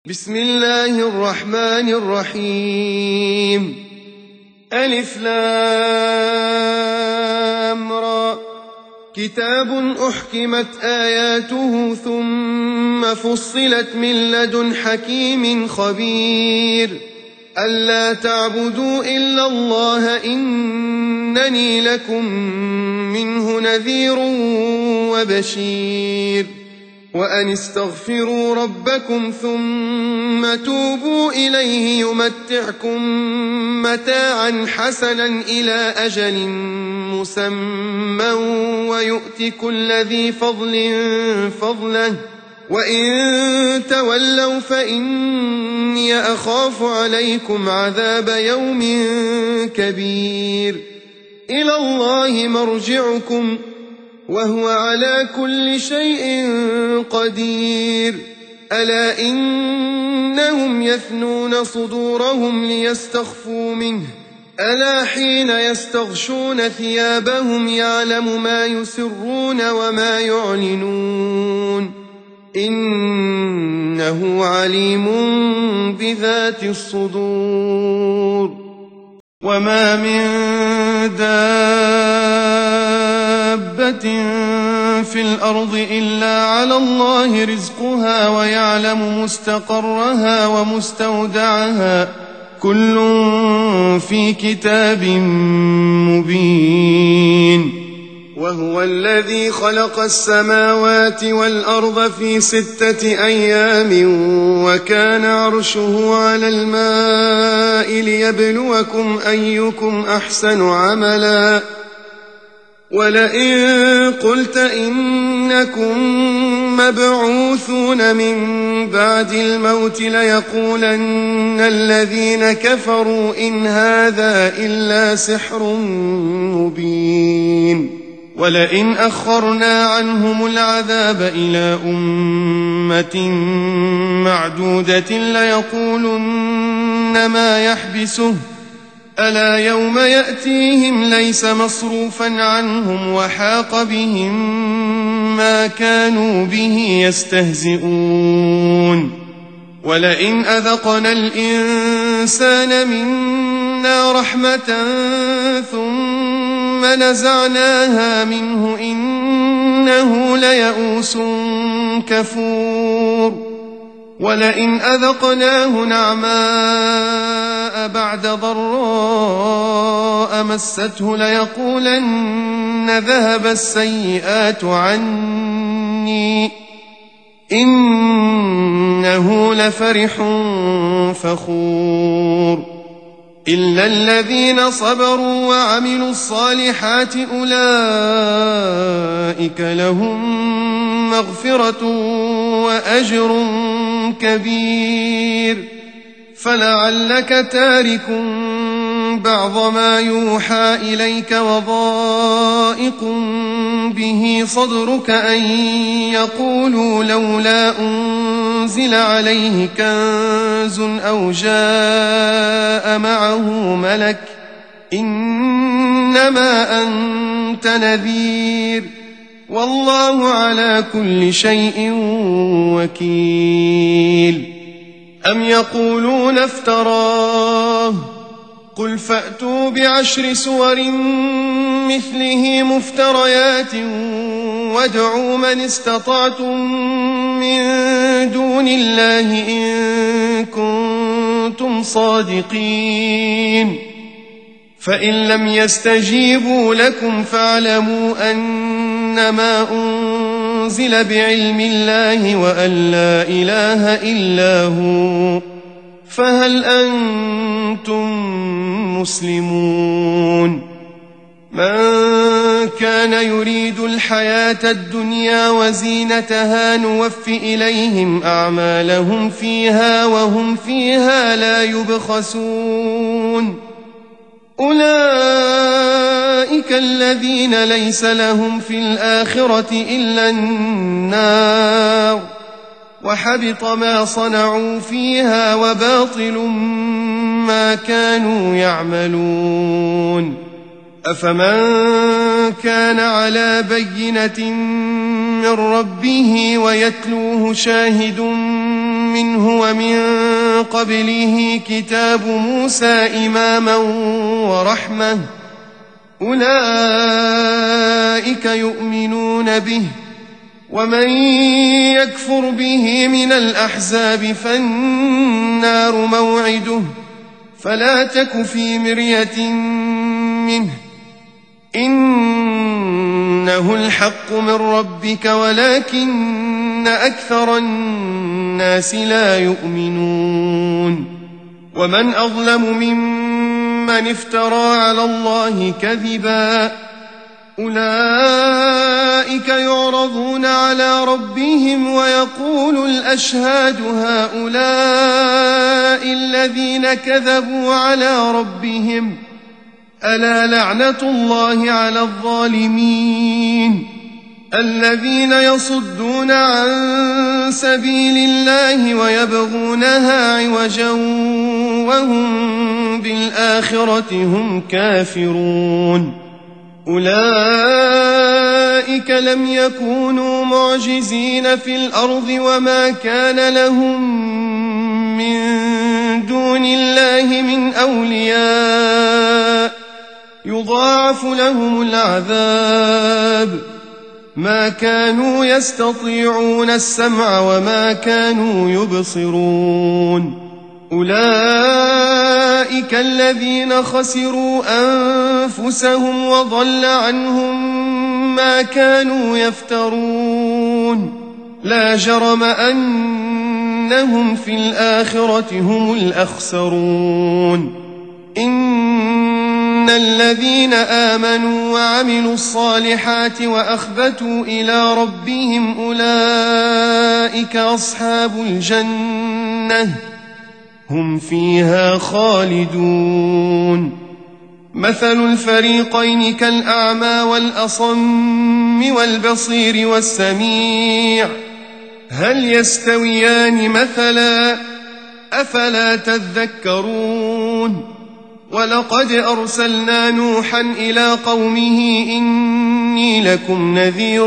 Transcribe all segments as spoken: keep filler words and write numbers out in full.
بسم الله الرحمن الرحيم ألف لام را كتاب أحكمت آياته ثم فصلت من لدن حكيم خبير ألا تعبدوا إلا الله إنني لكم منه نذير وبشير وأن استغفروا ربكم ثم توبوا إليه يمتعكم متاعا حسنا إلى أجل مسمى ويؤت كل ذي فضل فضله وإن تولوا فإني أخاف عليكم عذاب يوم كبير إلى الله مرجعكم وهو على كل شيء قدير ألا إنهم يثنون صدورهم ليستخفوا منه ألا حين يستغشون ثيابهم يعلم ما يسرون وما يعلنون إنه عليم بذات الصدور وما من دابة في الأرض إلا على الله رزقها ويعلم مستقرها ومستودعها كل في كتاب مبين وهو الذي خلق السماوات والأرض في ستة أيام وكان عرشه على الماء ليبلوكم أيكم أحسن عملا ولئن قلت إنكم مبعوثون من بعد الموت ليقولن الذين كفروا إن هذا إلا سحر مبين ولئن أخرنا عنهم العذاب إلى أمة معدودة ليقولن ما يحبسه ألا يوم يأتيهم ليس مصروفا عنهم وحاق بهم ما كانوا به يستهزئون ولئن أذقنا الإنسان منا رحمة ثم نزعناها منه إنه ليئوس كفور ولئن أذقناه نعماء بعد ضراء مسته ليقولن ذهب السيئات عني إنه لفرح فخور إلا الذين صبروا وعملوا الصالحات أولئك لهم مغفرة وأجر كبير فلعلك تارك بعض ما يوحى إليك وضائق به صدرك أن يقولوا لولا أنزل عليه كنز أو جاء معه ملك إنما أنت نذير والله على كل شيء وكيل أم يقولون افتراه قل فأتوا بعشر سور مثله مفتريات وادعوا من استطعتم من دون الله إن كنتم صادقين فإن لم يستجيبوا لكم فاعلموا أنما أنزل بعلم الله وأن لا إله إلا هو فهل أنتم مسلمون من كان يريد الحياة الدنيا وزينتها نوف إليهم أعمالهم فيها وهم فيها لا يبخسون أولئك الذين ليس لهم في الآخرة إلا النار وحبط ما صنعوا فيها وباطل ما كانوا يعملون أفمن كان على بينة من ربه ويتلوه شاهد منه ومن قبله كتاب موسى إماما ورحمة أولئك يؤمنون به ومن يكفر به من الأحزاب فالنار موعده فلا تك في مرية منه إنه الحق من ربك ولكن أكثر الناس لا يؤمنون ومن أظلم ممن افترى على الله كذبا أولئك يعرضون على ربهم ويقول الأشهاد هؤلاء الذين كذبوا على ربهم ألا لعنة الله على الظالمين الذين يصدون عن سبيل الله ويبغونها عوجا وهم بالآخرة هم كافرون أولئك لم يكونوا معجزين في الأرض وما كان لهم من دون الله من أولياء يضاعف لهم العذاب ما كانوا يستطيعون السمع وما كانوا يبصرون أولئك الذين خسروا أنفسهم وضل عنهم ما كانوا يفترون لا جرم أنهم في الآخرة هم الأخسرون إن الذين آمنوا وعملوا الصالحات وأخبتوا إلى ربهم أولئك أصحاب الجنة هم فيها خالدون مثل الفريقين كالأعمى والأصم والبصير والسميع هل يستويان مثلا أفلا تذكرون ولقد أرسلنا نوحا إلى قومه إني لكم نذير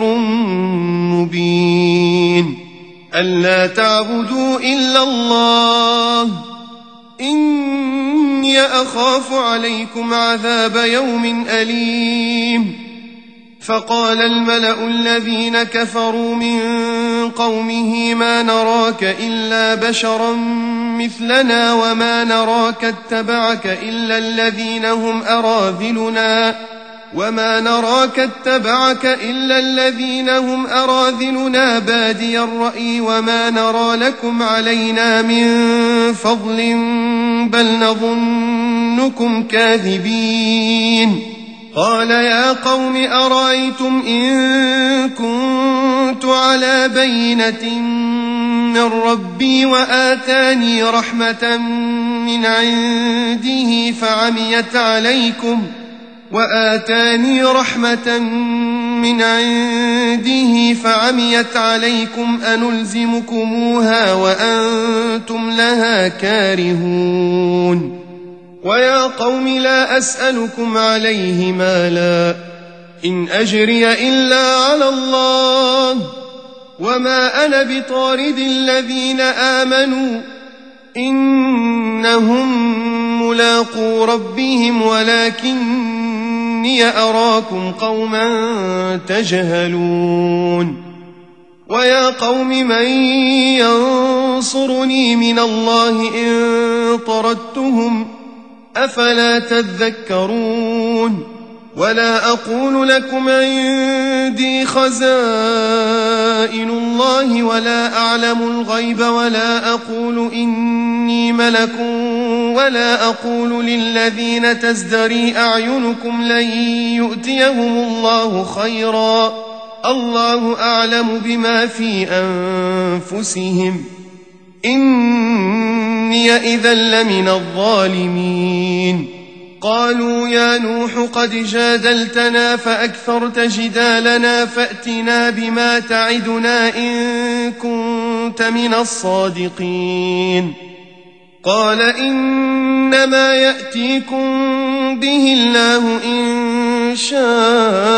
مبين ألا تعبدوا إلا الله إني أخاف عليكم عذاب يوم أليم فقال الملأ الذين كفروا من قومه ما نراك إلا بشرا مثلنا وما نراك اتبعك إلا الذين هم أراذلنا وما نراك اتبعك إلا الذين هم أراذلنا بادي الرأي وما نرى لكم علينا من فضل بل نظنكم كاذبين قال يا قوم أرأيتم إن كنت على بينة من ربي وآتاني رحمة من عنده فعميت عليكم وآتاني رحمة من عنده فعميت عليكم أنلزمكموها وأنتم لها كارهون ويا قوم لا أسألكم عليه مالا إن أجري إلا على الله وما أنا بطارد الذين آمنوا إنهم ملاقو ربهم ولكني أراكم قوما تجهلون ويا قوم من ينصرني من الله إن طردتهم أفلا تذكرون ولا أقول لكم عندي خزائن الله ولا أعلم الغيب ولا أقول إني ملك ولا أقول للذين تزدري أعينكم لن يؤتيهم الله خيرا الله أعلم بما في أنفسهم إني إذا لمن الظالمين قالوا يا نوح قد جادلتنا فأكثرت جدالنا فأتنا بما تعدنا إن كنت من الصادقين قال إنما يأتيكم به الله إن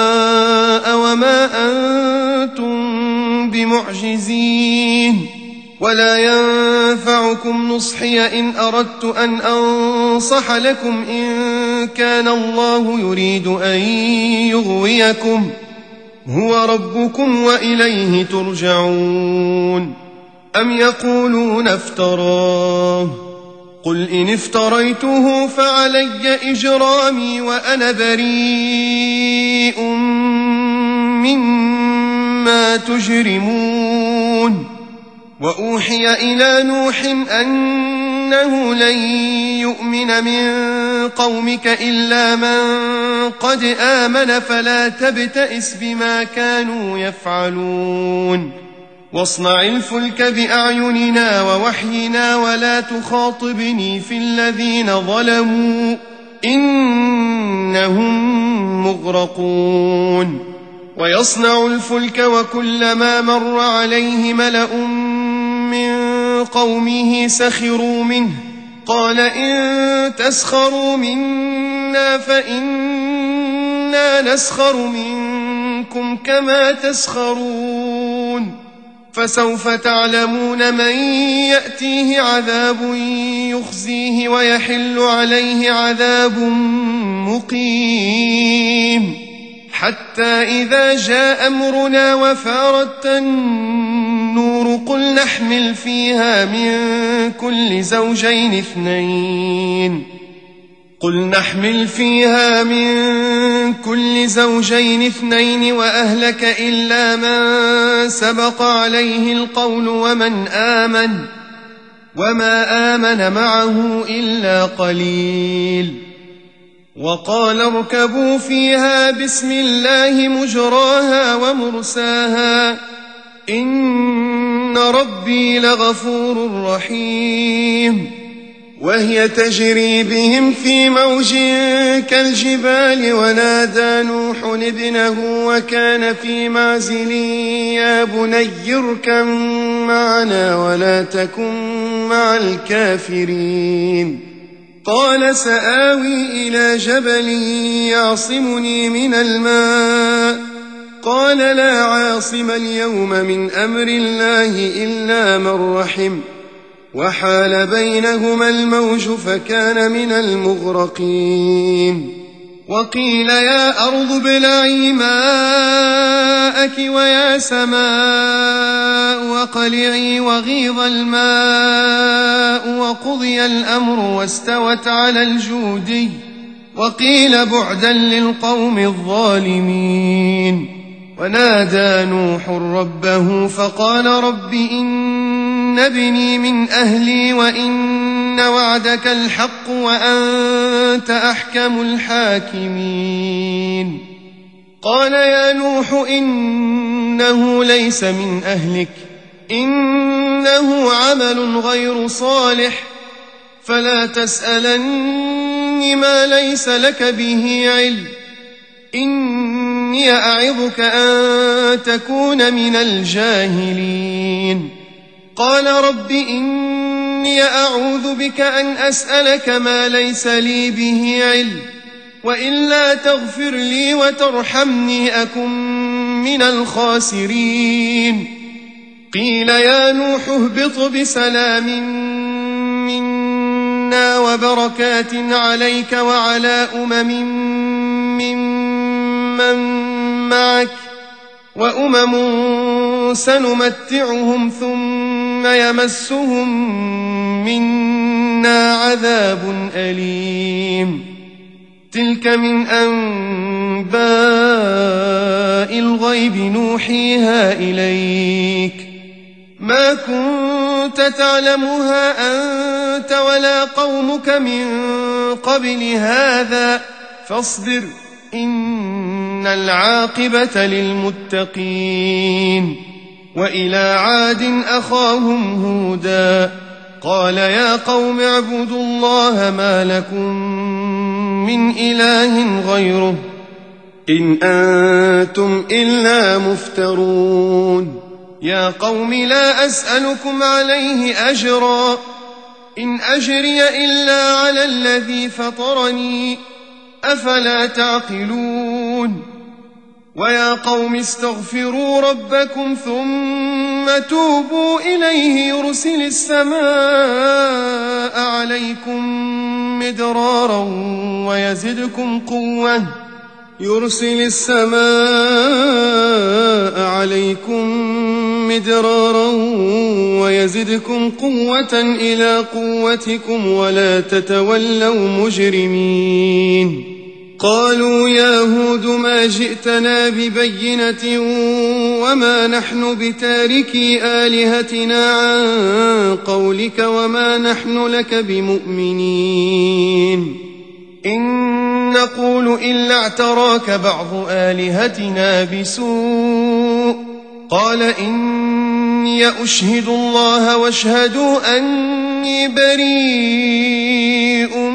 شاء وما أنتم بمعجزين ولا ينفعكم نصحي إن أردت أن أنصح لكم إن كان الله يريد أن يغويكم هو ربكم وإليه ترجعون. أم يقولون افتراه قل إن افتريته فعلي إجرامي وأنا بريء مما تجرمون. وأوحي إلى نوح أنه لن يؤمن من قومك إلا من قد آمن فلا تبتئس بما كانوا يفعلون. واصنع الفلك بأعيننا ووحينا ولا تخاطبني في الذين ظلموا إنهم مغرقون. ويصنع الفلك وكلما مر عليه ملأ من قومه سخروا منه قال إن تسخروا منا فإنا نسخر منكم كما تسخرون. فسوف تعلمون من يأتيه عذاب يخزيه ويحل عليه عذاب مقيم. حتى إذا جاء أمرنا وفارت النور قل نحمل فيها من كل زوجين اثنين قل نحمل فيها من كل زوجين اثنين وأهلك إلا من سبق عليه القول ومن آمن وما آمن معه إلا قليل. وقال اركبوا فيها بسم الله مجراها ومرساها إن ربي لغفور رحيم. وهي تجري بهم في موج كالجبال ونادى نوح ابنه وكان في معزل يا بني اركب معنا ولا تكن مع الكافرين. قال سآوي إلى جبل يعصمني من الماء قال لا عاصم اليوم من أمر الله إلا من رحم وحال بينهما الموج فكان من المغرقين. وقيل يا أرض ابلعي ماءك ويا سماء وقلعي وغيض الماء وقضي الأمر واستوت على الجودي وقيل بعدا للقوم الظالمين. ونادى نوح ربه فقال رب إن ابني من أهلي وإن وعدك الحق وأنت أحكم الحاكمين. قال يا نوح إنه ليس من أهلك إنه عمل غير صالح فلا تسألني ما ليس لك به علم إني أعظك أن تكون من الجاهلين. قال رب إني أعوذ بك أن أسألك ما ليس لي به علم وإلا تغفر لي وترحمني أكن من الخاسرين. قيل يا نوح اهبط بسلام منا وبركات عليك وعلى أمم ممن معك وأمم سنمتعهم ثم يمسهم منا عذاب أليم. تلك من أنباء الغيب نوحيها إليك ما كنت تعلمها أنت ولا قومك من قبل هذا فاصبر إن العاقبة للمتقين. وإلى عاد أخاهم هودا قال يا قوم اعبدوا الله ما لكم من إله غيره إن أنتم إلا مفترون. يا قوم لا أسألكم عليه أجرا إن أجري إلا على الذي فطرني أفلا تعقلون. ويا قوم استغفروا ربكم ثم توبوا إليه يرسل السماء عليكم مدرارا ويزدكم قوة يرسل السماء عليكم مدرارا ويزدكم قوة إلى قوتكم ولا تتولوا مجرمين. قالوا يا هود ما جئتنا ببينة وما نحن بتاركي آلهتنا عن قولك وما نحن لك بمؤمنين إن نقول إلا اعتراك بعض آلهتنا بسوء قال إني أشهد الله واشهدوا أني بريء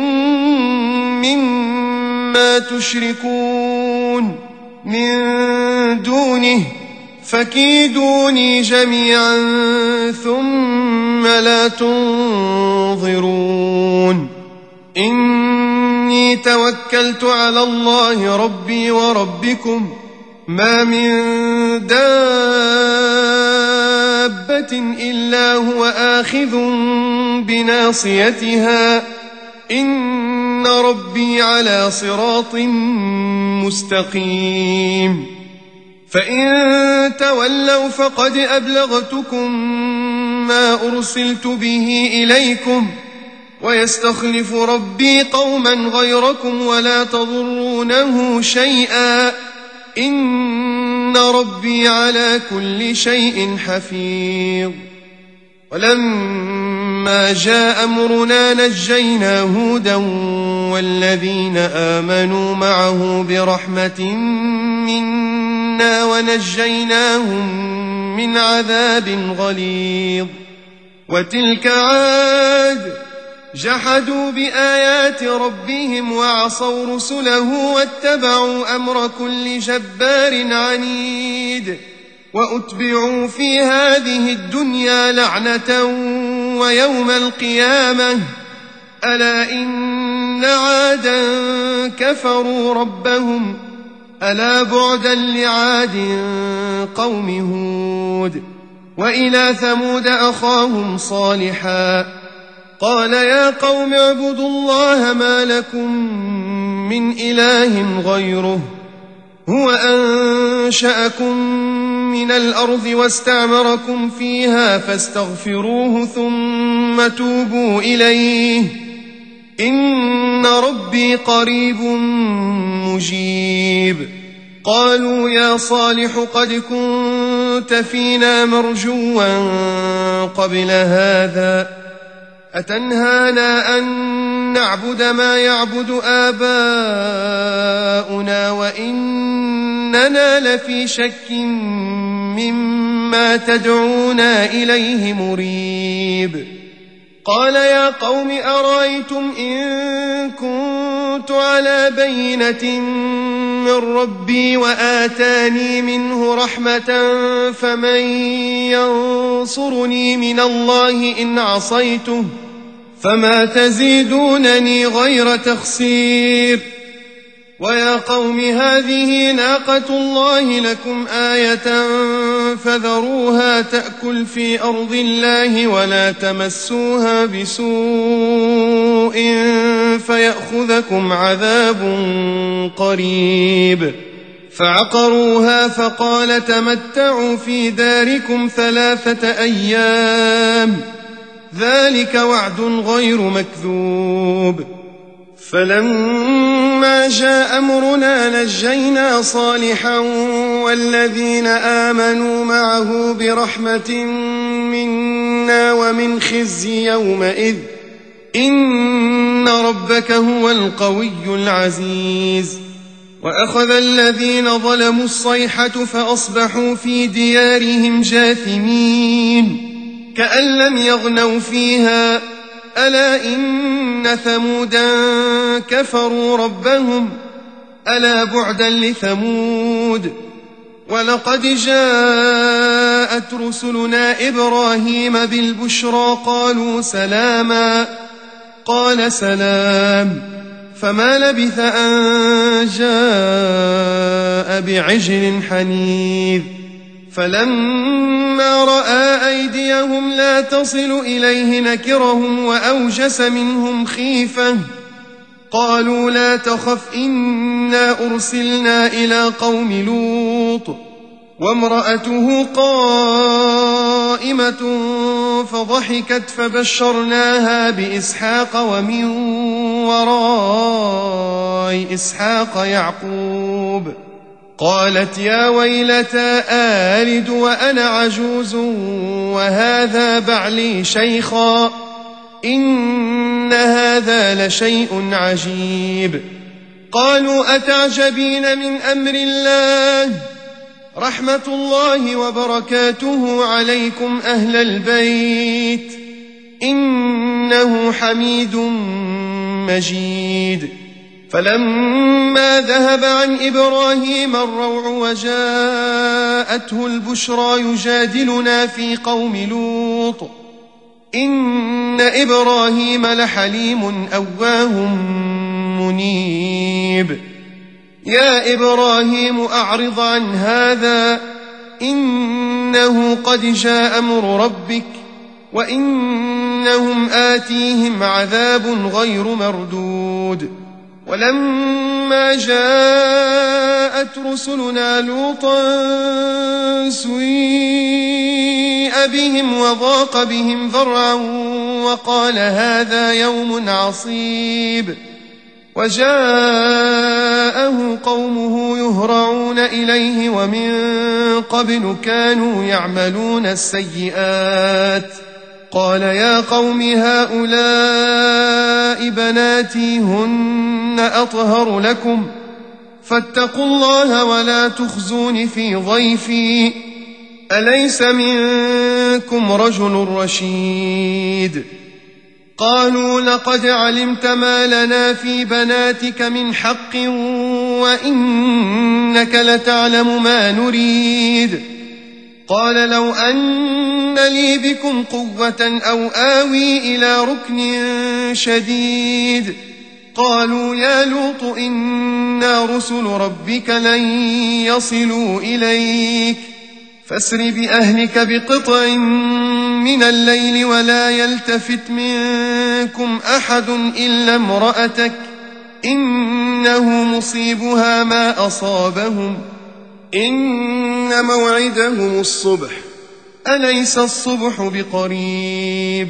مما تشركون من دونه فكيدوني جميعا ثم لا تنظرون. إني توكلت على الله ربي وربكم ما من دابة إلا هو آخذ بناصيتها إن ربي على صراط مستقيم. فإن تولوا فقد أبلغتكم ما أرسلت به إليكم ويستخلف ربي قوما غيركم ولا تضرونه شيئا إن ربي على كل شيء حفيظ. ولما جاء أمرنا نجينا هودا والذين آمنوا معه برحمة منا ونجيناهم من عذاب غليظ. وتلك عاد جحدوا بآيات ربهم وعصوا رسله واتبعوا أمر كل جبار عنيد وأتبعوا في هذه الدنيا لعنة ويوم القيامة ألا إن عادا كفروا ربهم ألا بعدا لعاد قوم هود. وإلى ثمود أخاهم صالحا قال يا قوم اعبدوا الله ما لكم من إله غيره هو أنشأكم من الأرض واستعمركم فيها فاستغفروه ثم توبوا إليه إن ربي قريب مجيب. قالوا يا صالح قد كنت فينا مرجوا قبل هذا أتنهانا أن نعبد ما يعبد آباؤنا وإننا لفي شك مما تدعونا إليه مريب. قال يا قوم أرأيتم إن كنت على بينة من ربي وآتاني منه رحمة فمن ينصرني من الله إن عصيته فما تزيدونني غير تخسير. ويا قوم هذه ناقة الله لكم آية فذروها تأكل في أرض الله ولا تمسوها بسوء فيأخذكم عذاب قريب. فعقروها فقال تمتعوا في داركم ثلاثة أيام ذلك وعد غير مكذوب. فلما جاء أمرنا نجينا صالحا والذين آمنوا معه برحمة منا ومن خزي يومئذ إن ربك هو القوي العزيز. وأخذ الذين ظلموا الصيحة فأصبحوا في ديارهم جاثمين كأن لم يغنوا فيها ألا إن ثمودا كفروا ربهم ألا بعدا لثمود. ولقد جاءت رسلنا إبراهيم بالبشرى قالوا سلاما قال سلام فما لبث أن جاء بعجل حنيذ فلما رأى أيديهم لا تصل إليه نكرهم وأوجس منهم خيفة قالوا لا تخف إنا أرسلنا إلى قوم لوط وامرأته قائمة فضحكت فبشرناها بإسحاق ومن وراء إسحاق يعقوب قالت يا ويلتى آلد وأنا عجوز وهذا بعلي شيخا إن هذا لشيء عجيب قالوا أتعجبين من أمر الله رحمة الله وبركاته عليكم أهل البيت إنه حميد مجيد فلما ذهب عن إبراهيم الروع وجاءته البشرى يجادلنا في قوم لوط إن إبراهيم لحليم أواه منيب يا إبراهيم أعرض عن هذا إنه قد جاء أمر ربك وإنهم آتيهم عذاب غير مردود ولما جاءت رسلنا لوطا سيء بهم وضاق بهم ذرعا وقال هذا يوم عصيب وجاءه قومه يهرعون إليه ومن قبل كانوا يعملون السيئات قال يا قوم هؤلاء بناتي هن أطهر لكم فاتقوا الله ولا تخزون في ضيفي أليس منكم رجل رشيد قالوا لقد علمت ما لنا في بناتك من حق وإنك لتعلم ما نريد قال لو أن لي بكم قوة أو آوي إلى ركن شديد قالوا يا لوط إنا رسل ربك لن يصلوا إليك فاسر بأهلك بقطع من الليل ولا يلتفت منكم أحد إلا امرأتك إنه مصيبها ما أصابهم إن موعدهم الصبح أليس الصبح بقريب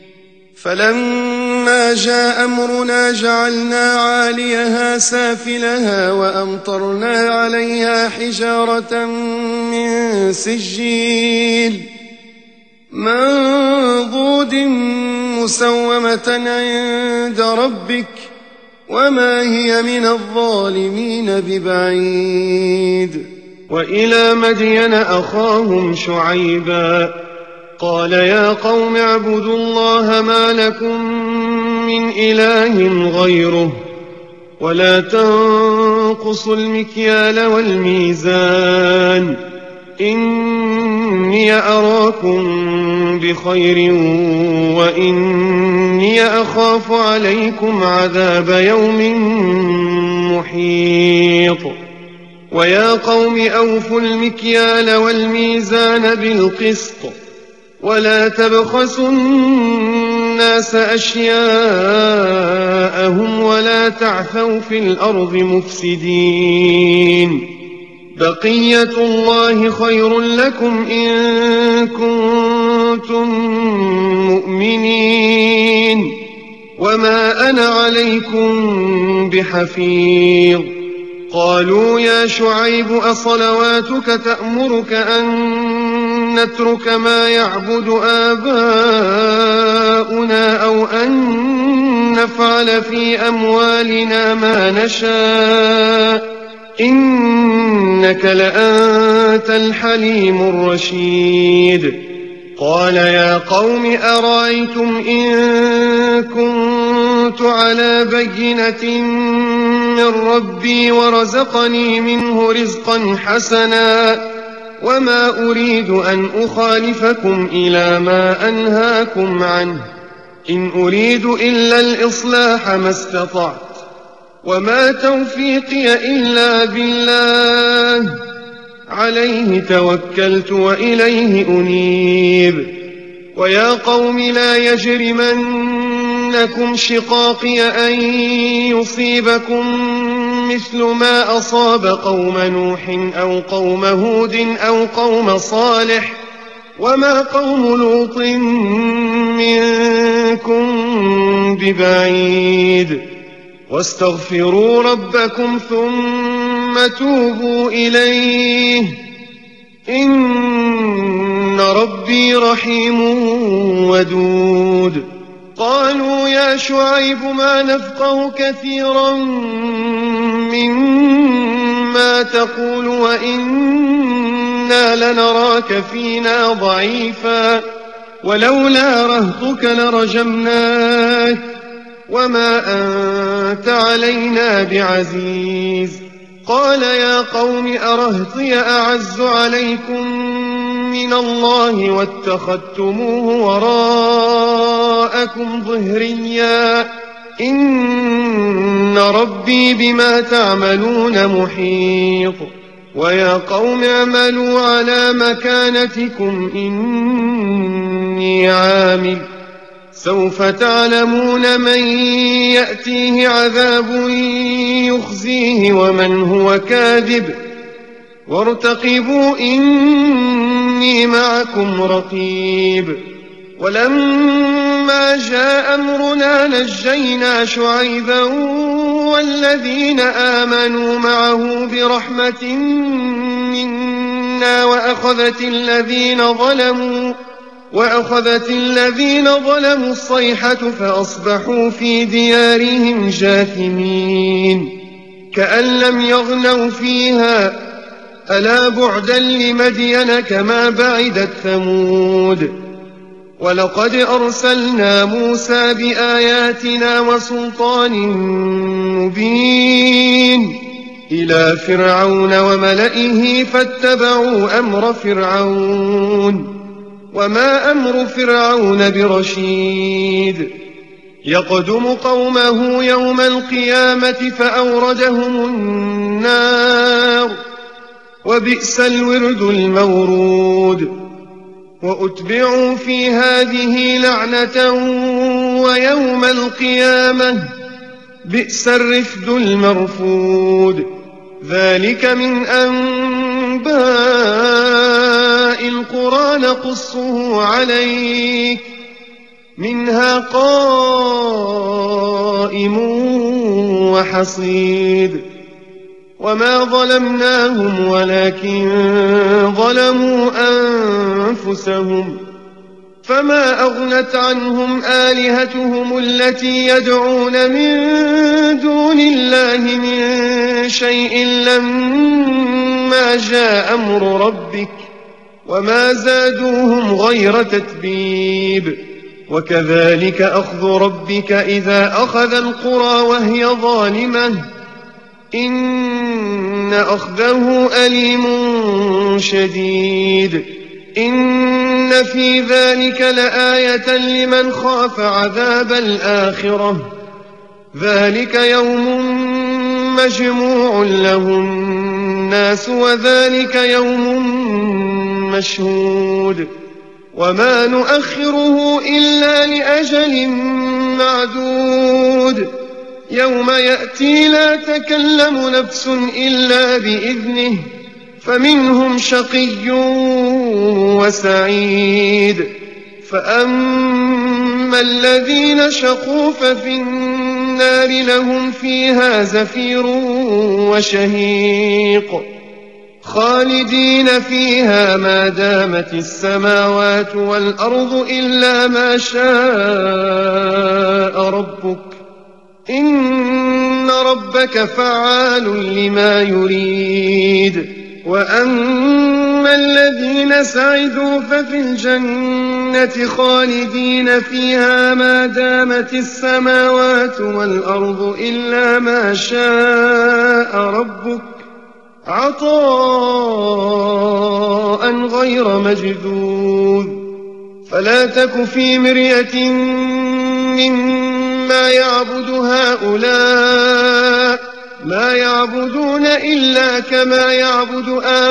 فلما جاء أمرنا جعلنا عاليها سافلها وأمطرنا عليها حجارة من سجيل منضود مسومة عند ربك وما هي من الظالمين ببعيد وإلى مدين أخاهم شعيبا قال يا قوم اعبدوا الله ما لكم من إله غيره ولا تنقصوا المكيال والميزان إني أراكم بخير وإني أخاف عليكم عذاب يوم محيط ويا قوم أوفوا المكيال والميزان بالقسط ولا تبخسوا الناس أشياءهم ولا تعثوا في الأرض مفسدين بقية الله خير لكم إن كنتم مؤمنين وما أنا عليكم بحفيظ قالوا يا شعيب أصلواتك تأمرك أن نترك ما يعبد آباؤنا أو أن نفعل في أموالنا ما نشاء إنك لأنت الحليم الرشيد قال يا قوم أرأيتم إن كنت على بينة من ربي ورزقني منه رزقا حسنا وما أريد أن أخالفكم إلى ما أنهاكم عنه إن أريد إلا الإصلاح ما استطعت وما توفيقي إلا بالله عليه توكلت وإليه أنيب. ويا قوم لا يجرمنكم شقاقي أن يصيبكم مثل ما أصاب قوم نوح أو قوم هود أو قوم صالح وما قوم لوط منكم ببعيد. واستغفروا ربكم ثم توبوا إليه إن ربي رحيم ودود. قالوا يا شعيب ما نفقه كثيرا مما تقول وإنا لنراك فينا ضعيفا ولولا رهطك لرجمناك وما أنت علينا بعزيز. قال يا قوم أرهطي أعز عليكم من الله واتخذتموه وراءكم ظهريا إن ربي بما تعملون محيط. ويا قوم اعملوا على مكانتكم إني عامل سوف تعلمون من يأتيه عذاب يخزيه ومن هو كاذب وارتقبوا إني معكم رقيب. ولما جاء أمرنا نجينا شعيبا والذين آمنوا معه برحمة منا وأخذت الذين ظلموا وأخذت الذين ظلموا الصيحة فأصبحوا في ديارهم جاثمين كأن لم يغنوا فيها ألا بعدا لمدين كما بعدت ثمود. ولقد أرسلنا موسى بآياتنا وسلطان مبين إلى فرعون وملئه فاتبعوا أمر فرعون وما أمر فرعون برشيد. يقدم قومه يوم القيامة فأوردهم النار وبئس الورد المورود. وأتبعوا في هذه لعنة ويوم القيامة بئس الرفد المرفود. ذلك من أنباء القرى نقصه عليك منها قائم وحصيد. وما ظلمناهم ولكن ظلموا أنفسهم فما أغنت عنهم آلهتهم التي يدعون من دون الله من شيء لما جاء أمر ربك وما زادوهم غير تتبيب. وكذلك أخذ ربك إذا أخذ القرى وهي ظالمة إن أخذه أليم شديد. إن في ذلك لآية لمن خاف عذاب الآخرة ذلك يوم مجموع له الناس وذلك يوم مشهود. وما نؤخره إلا لأجل معدود يوم يأتي لا تكلم نفس إلا بإذنه فمنهم شقي وسعيد. فأما الذين شقوا ففي النار لهم فيها زفير وشهيق خالدين فيها ما دامت السماوات والأرض إلا ما شاء ربك إن ربك فعال لما يريد. وأما الذين سعدوا ففي الجنة خالدين فيها ما دامت السماوات والأرض إلا ما شاء ربك عطاء غير مجذوذ. فلا تك في مرية مما يعبد هؤلاء لا يعبدون إلا كما يعبد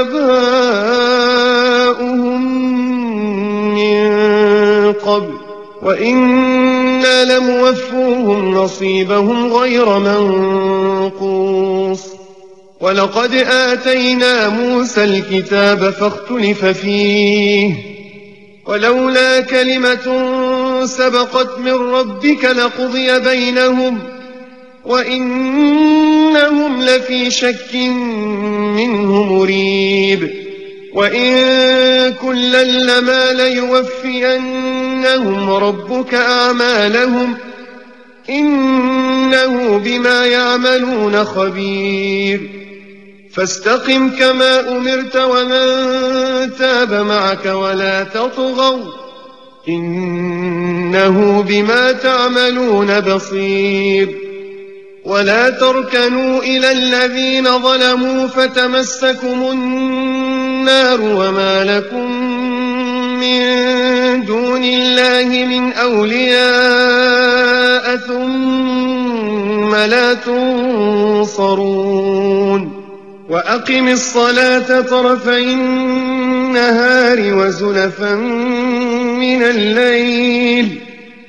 آباؤهم من قبل وإنا لموفوهم نصيبهم غير منقوص ولقد آتينا موسى الكتاب فاختلف فيه ولولا كلمة سبقت من ربك لقضي بينهم وإنهم لفي شك منه مريب وإن كلا لما ليوفينهم ربك أعمالهم إنه بما يعملون خبير فاستقم كما أمرت ومن تاب معك ولا تطغوا إنه بما تعملون بصير ولا تركنوا إلى الذين ظلموا فتمسكم النار وما لكم من دون الله من أولياء ثم لا تنصرون وأقم الصلاة طرفي النهار وزلفا من الليل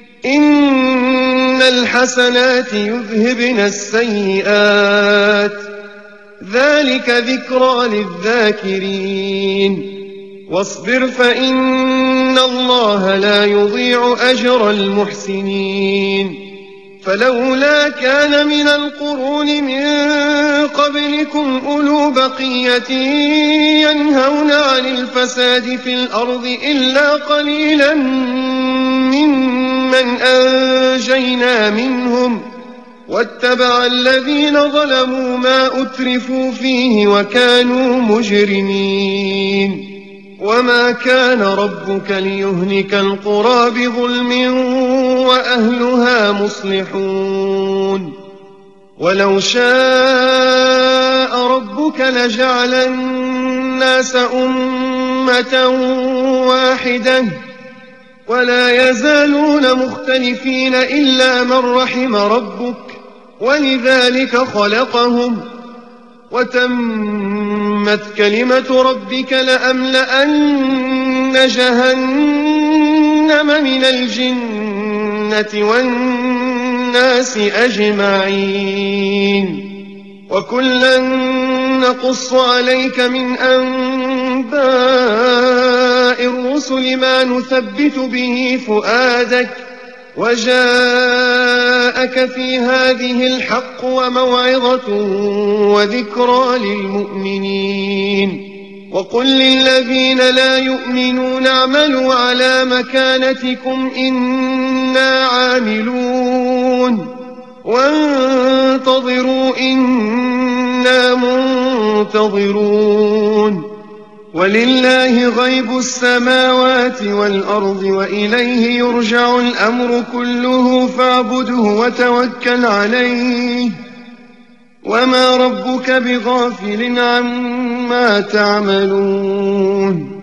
إن الحسنات يذهبن السيئات ذلك ذكرى للذاكرين واصبر فإن الله لا يضيع أجر المحسنين فلولا كان من القرون من قبلكم أولو بقية ينهون عن الفساد في الأرض إلا قليلا ممن أنجينا منهم واتبع الذين ظلموا ما أترفوا فيه وكانوا مجرمين وما كان ربك ليهلك القرى بظلم وأهلها مصلحون ولو شاء ربك لجعل الناس أمة واحدة ولا يزالون مختلفين إلا من رحم ربك ولذلك خلقهم وتمت كلمة ربك لأملأن جهنم من الجنة والناس أجمعين وكلا نقص عليك من أنباء الرسل ما نثبت به فؤادك وجاءك في هذه الحق وموعظة وذكرى للمؤمنين وقل للذين لا يؤمنون اعملوا على مكانتكم إنا عاملون وانتظروا إنا منتظرون ولله غيب السماوات والأرض وإليه يرجع الأمر كله فاعبده وتوكل عليه وما ربك بغافل عما تعملون